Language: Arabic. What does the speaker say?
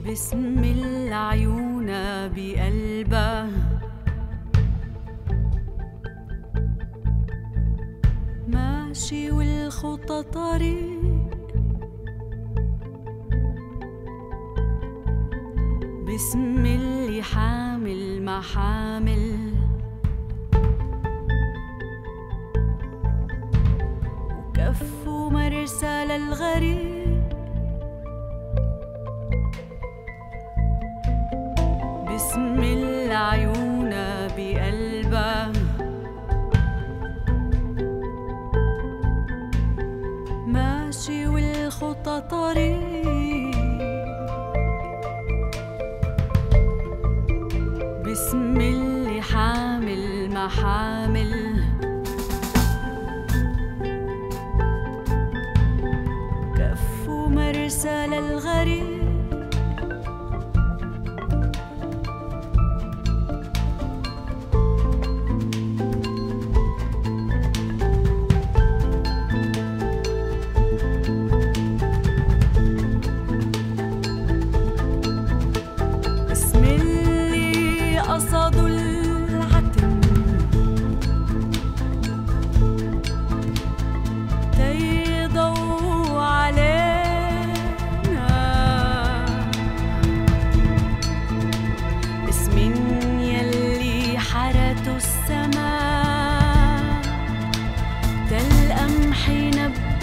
باسم العيون بقلبه ماشي والخطى طريق، باسم اللي حامل محامل وكفه مرسى للغريب، باسم العيون بقلبه ماشي والخطى طريق، باسم اللي حامل محامل كفه مرسى للغريب، قصدوا العتم تيضوا علينا، باسم يلي حرتوا السماء تالقمح نبت